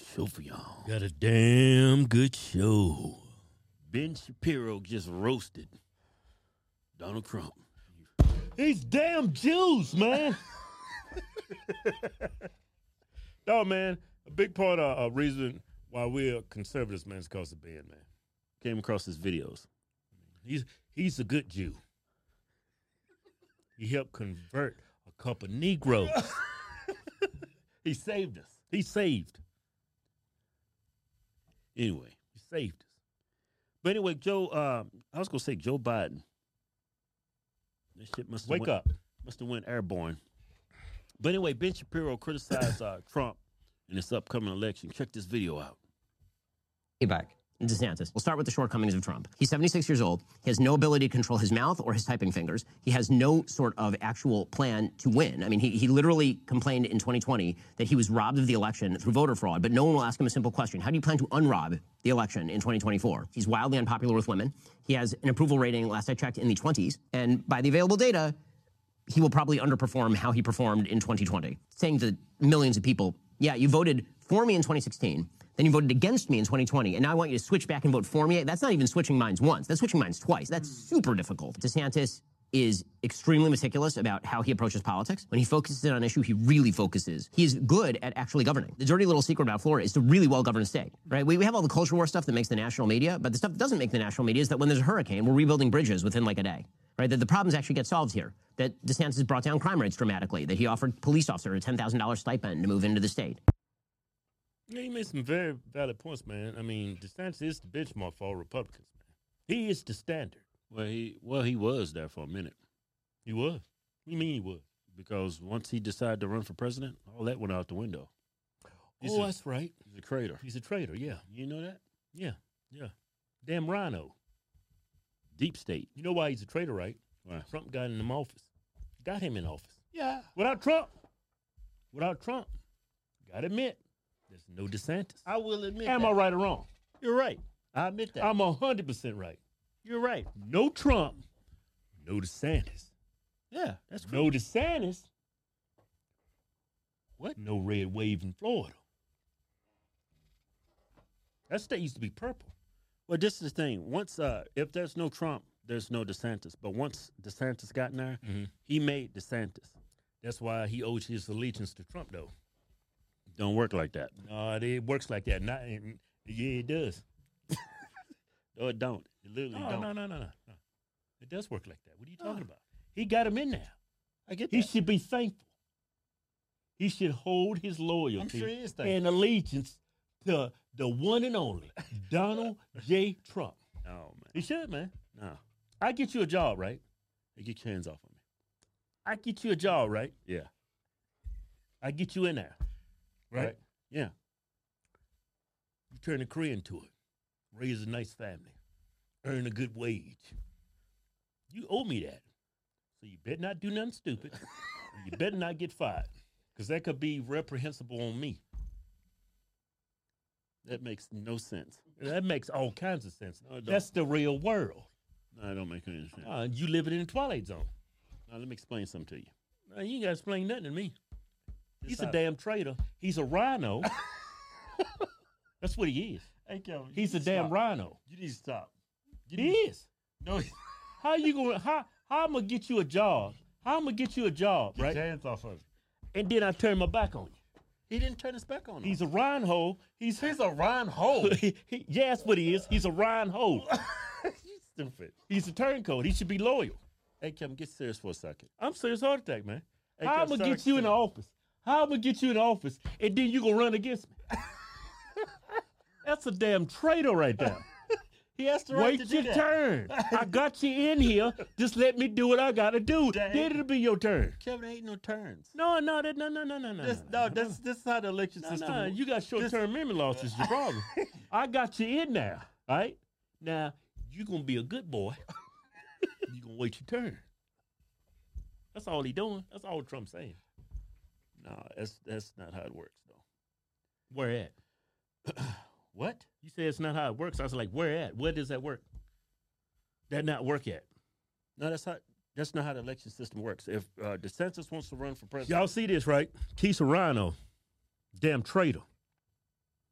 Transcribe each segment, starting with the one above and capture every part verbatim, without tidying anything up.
show for y'all. Got a damn good show. Ben Shapiro just roasted Donald Trump. These damn Jews, man. No, man. A big part of a uh, reason why we're conservatives, man, is because of Ben, man. Came across his videos. He's he's a good Jew. He helped convert a couple Negroes. He saved us. He saved. Anyway, he saved us. But anyway, Joe, uh, I was going to say Joe Biden. That shit must have Wake went, up. Must have went airborne. But anyway, Ben Shapiro criticized uh, Trump in this upcoming election. Check this video out. Back. DeSantis. We'll start with the shortcomings of Trump. He's seventy-six years old. He has no ability to control his mouth or his typing fingers. He has no sort of actual plan to win. I mean, he, he literally complained in twenty twenty that he was robbed of the election through voter fraud, but no one will ask him a simple question. How do you plan to unrob the election in twenty twenty-four? He's wildly unpopular with women. He has an approval rating, last I checked, in the twenties. And by the available data, he will probably underperform how he performed in twenty twenty, saying to millions of people, yeah, you voted for me in twenty sixteen. Then you voted against me in twenty twenty, and now I want you to switch back and vote for me. That's not even switching minds once. That's switching minds twice. That's super difficult. DeSantis is extremely meticulous about how he approaches politics. When he focuses in on an issue, he really focuses. He is good at actually governing. The dirty little secret about Florida is to really well-govern a state, right? We, we have all the culture war stuff that makes the national media, but the stuff that doesn't make the national media is that when there's a hurricane, we're rebuilding bridges within like a day, right? That the problems actually get solved here. That DeSantis brought down crime rates dramatically. That he offered police officer a ten thousand dollars stipend to move into the state. Yeah, he made some very valid points, man. I mean, DeSantis is the benchmark for all Republicans, man. He is the standard. Well, he well he was there for a minute. He was. What do you mean he was? Because once he decided to run for president, all that went out the window. He's oh, a, that's right. He's a traitor. He's a traitor, yeah. You know that? Yeah, Yeah. Damn rhino. Deep state. You know why he's a traitor, right? Why? Trump got him in office. Got him in office. Yeah. Without Trump, without Trump, gotta admit, there's no DeSantis. I will admit Am that. I right or wrong? You're right. I admit that. I'm one hundred percent right. You're right. No Trump, no DeSantis. Yeah, that's No DeSantis, What? no red wave in Florida. That state used to be purple. Well, this is the thing. Once, uh, if there's no Trump, there's no DeSantis. But once DeSantis got in there, Mhm. he made DeSantis. That's why he owes his allegiance to Trump, though. Don't work like that. No, it works like that. Not, yeah, it does. No, it don't. It literally No, don't. no, no, no, no, no. It does work like that. What are you talking about? He got him in there. I get He that. should be thankful. He should hold his loyalty I'm sure he is thankful. and allegiance to the one and only Donald J. Trump. No, man. He should, man. No. I get you a job, right? Hey, get your hands off of me. I get you a job, right? Yeah. I get you in there, right? Right. Yeah. You turn a career into it. Raise a nice family. Earn a good wage. You owe me that. So you better not do nothing stupid. You better not get fired. Because that could be reprehensible on me. That makes no sense. That makes all kinds of sense. No, it don't. That's the real world. No, it don't make any sense. Uh, you living in the Twilight Zone. Now, let me explain something to you. Uh, you ain't got to explain nothing to me. This He's a how- damn traitor. He's a rhino. That's what he is. Hey, Kevin, you He's a need to damn stop. rhino. You need to stop. You He need- is. No, How you gonna how how I'm gonna get you a job? How I'm gonna get you a job, get right? your hands off of me. And then I turn my back on you. He didn't turn his back on him. He's a rhino. He's He's a Ron Ho. he, he, yeah, that's what he is. He's a rhino. You stupid. He's a turncoat. He should be loyal. Hey, Kevin, get serious for a second. I'm serious heart attack, man. Hey, How I'm Kevin, gonna get sorry, you in the Steve. office? How I'm gonna get you in the office, and then you gonna run against me? That's a damn traitor right there. He has the right Wait to your do that. turn. I got you in here. Just let me do what I gotta do. Dang. Then it'll be your turn. Kevin, ain't no turns. No, no, that, no, no, no, no, no. This, no, this, this is how the election No, system no, works. you got short-term memory loss is your problem. I got you in there, all right? Now, you going to be a good boy. you going to wait your turn. That's all he doing. That's all Trump's saying. No, that's that's not how it works, though. Where at? What? You said it's not how it works. I was like, where at? Where does that work? That not work at? No, that's how. That's not how the election system works. If uh, DeSantis wants to run for president, Y'all see this, right? Keith Rhino, damn traitor.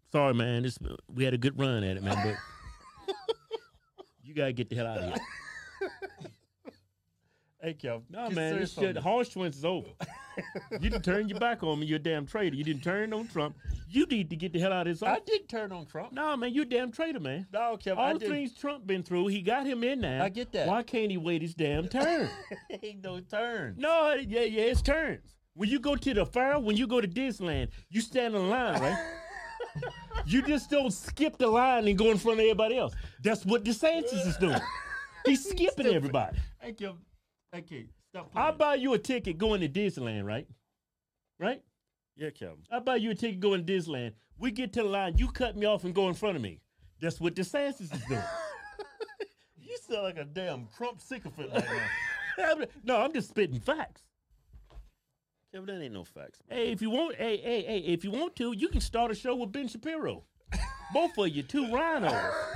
Sorry, man. This we had a good run at it, man, but you gotta get the hell out of here. Hey, Kev. No, get man, serious this on shit, this. horse twins is over. You didn't turn your back on me. You're a damn traitor. You didn't turn on Trump. You need to get the hell out of this. I did turn on Trump. No, man, you're a damn traitor, man. No, Kev. All I the didn't. things Trump been through, he got him in now. I get that. Why can't he wait his damn turn? Ain't no turn. No, yeah, yeah, it's turns. When you go to the fair, when you go to Disneyland, you stand in line, right? You just don't skip the line and go in front of everybody else. That's what DeSantis is doing. He's skipping everybody. Hey, Kev. Okay, stop playing. I'll buy you a ticket going to Disneyland, right? Right? Yeah, Kevin. I'll buy you a ticket going to Disneyland. We get to the line, you cut me off and go in front of me. That's what DeSantis is doing. You sound like a damn Trump sycophant right now. No, I'm just spitting facts. Kevin, that ain't no facts. Man. Hey, if you want, hey, hey, hey, if you want to, you can start a show with Ben Shapiro. Both of you, two rhinos.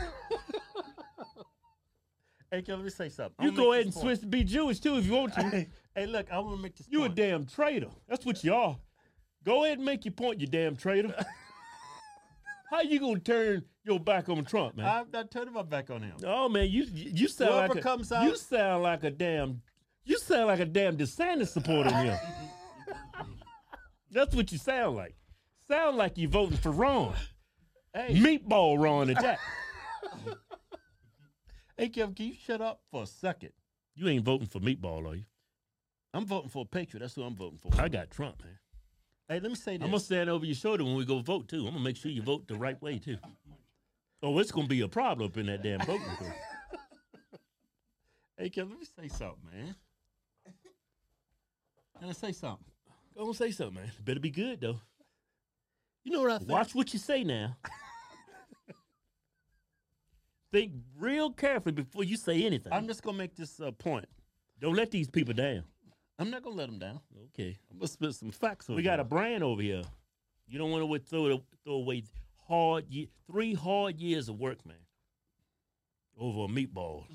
Hey, Kevin, let me say something. You I'ma go make ahead and this point. switch to be Jewish too if you want to. Hey, hey, look, I want to make this You a point. damn traitor. That's what you are. Go ahead and make your point, you damn traitor. How you gonna turn your back on Trump, man? I'm not turning my back on him. Oh man, you you sound Whoever like a, comes out- you sound like a damn you sound like a damn DeSantis supporter here. That's what you sound like. Sound like you voting for Ron. Hey, Meatball Ron at that. hey, Kevin, can you shut up for a second? You ain't voting for Meatball, are you? I'm voting for a patriot. That's who I'm voting for. I got Trump, man. Hey, let me say this. I'm gonna stand over your shoulder when we go vote too. I'm gonna make sure you vote the right way too. Oh, it's gonna be a problem up in that damn voting booth. Hey, Kevin, let me say something, man. Can I say something? Go on, say something, man. Better be good though. You know what I think? Watch what you say now. Think real carefully before you say anything. I'm just gonna make this uh, point. Don't let these people down. I'm not gonna let them down. Okay. I'm gonna spit some facts on We got a brand over here. You don't want to throw, throw away hard ye- three hard years of work, man, over a meatball.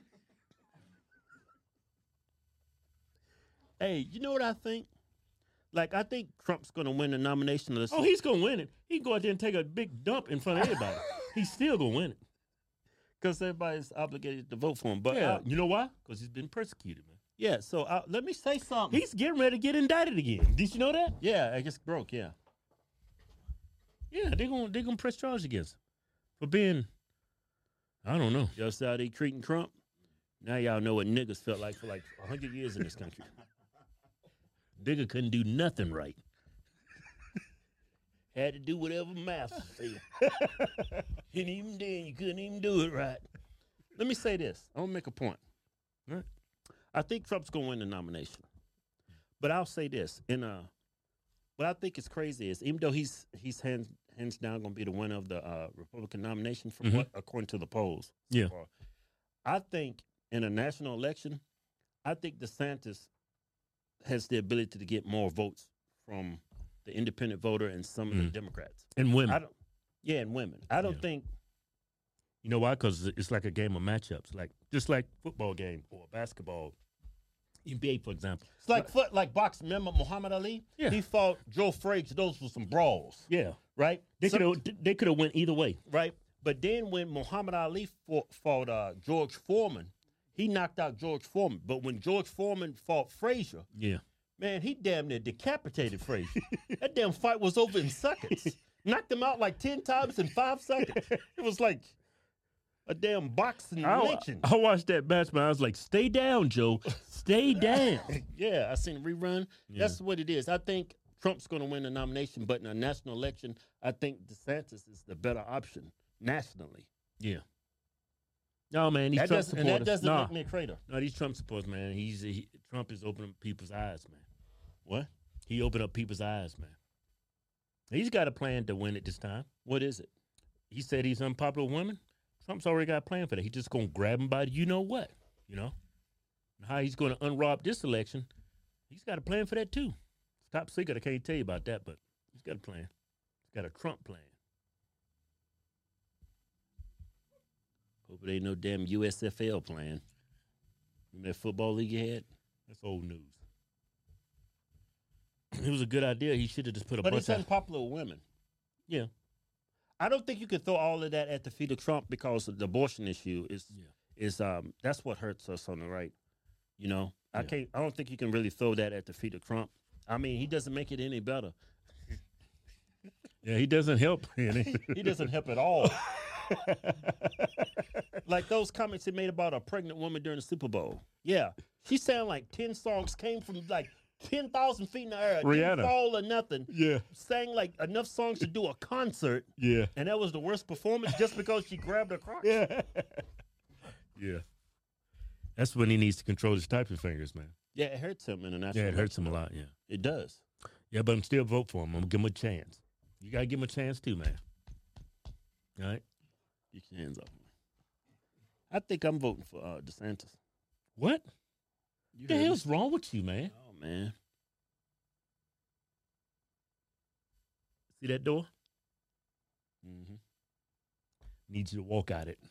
Hey, you know what I think? Like, I think Trump's gonna win the nomination of the. Oh, he's gonna win it. He can go out there and take a big dump in front of everybody. He's still gonna win it. because everybody's obligated to vote for him. But Yeah, uh, you know why? Because he's been persecuted, man. yeah. So uh, let me say something. He's getting ready to get indicted again. Did you know that? yeah, I guess broke. Yeah. Yeah, they're gonna they're gonna press charges against him for being. I don't know. Y'all see how they treating Trump? Now y'all know what niggas felt like for like a hundred years in this country. Nigga couldn't do nothing right. Had to do whatever master said. And even then, you couldn't even do it right. Let me say this. I'm gonna make a point. Right. I think Trump's gonna win the nomination, but I'll say this: in uh, what I think is crazy is even though he's he's hands hands down gonna be the winner of the uh, Republican nomination from Mhm. what according to the polls. Yeah. far, I think in a national election, I think DeSantis has the ability to get more votes from the independent voter and some of the Mm. Democrats. And women. I don't. Yeah, and women. I don't Yeah. think. You know why? Because it's like a game of matchups, like just like football game or basketball, N B A, for example. It's like foot, like boxing. Remember Muhammad Ali? Yeah. He fought Joe Frakes. Those were some brawls, Yeah, right? they So- could have they could have went either way. right? But then when Muhammad Ali fought, fought uh, George Foreman, he knocked out George Foreman. But when George Foreman fought Frazier, Yeah, man, he damn near decapitated Frazier. That damn fight was over in seconds. Knocked him out like ten times in five seconds. It was like a damn boxing I, lynching. I watched that match, man. I was like, "Stay down, Joe. Stay down." Yeah, I seen the rerun. Yeah. That's what it is. I think Trump's going to win the nomination, but in a national election, I think DeSantis is the better option nationally. Yeah. No, man, these That Trump doesn't, and that supporters. doesn't nah, make me a traitor. no, these Trump supporters, man. He's he, Trump is opening people's eyes, man. What? He opened up people's eyes, man. He's got a plan to win it this time. What is it? He said he's unpopular with women. Trump's already got a plan for that. He's just gonna grab him by the you know what, you know. And how he's gonna unrob this election, he's got a plan for that too. It's top secret. I can't tell you about that, but he's got a plan. He's got a Trump plan. Hope it ain't no damn U S F L plan. Remember that football league you had? That's old news. It was a good idea. He should have just put a But bunch it's of unpopular with women. yeah. I don't think you can throw all of that at the feet of Trump because the abortion issue is Yeah. is um that's what hurts us on the right. You know, I Yeah. can't. I don't think you can really throw that at the feet of Trump. I mean, he doesn't make it any better. Yeah, he doesn't help. He doesn't help at all. Like those comments he made about a pregnant woman during the Super Bowl. Yeah, she sang like ten songs, came from like ten thousand feet in the air, Rihanna. didn't fall or nothing. Yeah, Sang like enough songs to do a concert, yeah, and that was the worst performance just because she grabbed her crotch. yeah, yeah. That's when he needs to control his typing fingers, man. Yeah, it hurts him in the national. Yeah, it hurts election. him a lot. Yeah, It does. yeah, but I'm still vote for him. I'm gonna give him a chance. You gotta give him a chance too, man. All right. Get your hands off me. I think I'm voting for uh, DeSantis. What? You What the heard me? hell's wrong with you, man? Oh man. See that door? Mm-hmm. Need you to walk out it.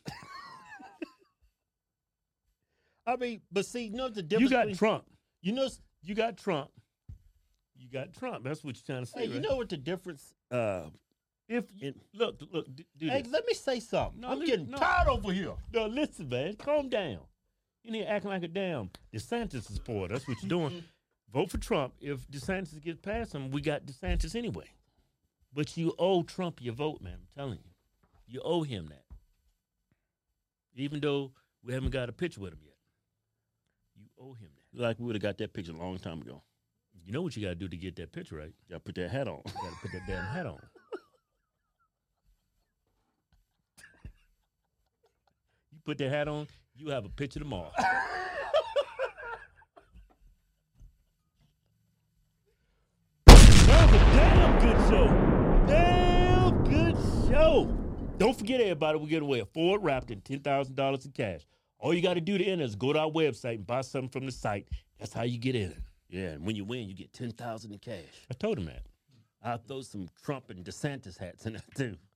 I mean, but see, you know the You difference. got between- Trump. You know, You got Trump. You got Trump. That's what you're trying to say, hey, right? you know what the difference? Uh, if you, look, look, do, do hey, this. let me say something. No, I'm li- getting no. tired over here. No, listen, man. Calm down. You need acting like a damn DeSantis supporter. That's what you're doing. Vote for Trump. If DeSantis gets past him, we got DeSantis anyway. But you owe Trump your vote, man. I'm telling you. You owe him that. Even though we haven't got a picture with him yet. You owe him that. Like we would have got that picture a long time ago. You know what you got to do to get that picture, right? You gotta put that hat on. You got to put that damn hat on. You put that hat on, you have a picture tomorrow. That was a damn good show. Damn good show. Don't forget, everybody, we get away a Ford Raptor and ten thousand dollars in cash. All you got to do to enter is go to our website and buy something from the site. That's how you get in it. Yeah, and when you win, you get ten thousand in cash. I told him that. I'll throw some Trump and DeSantis hats in there too.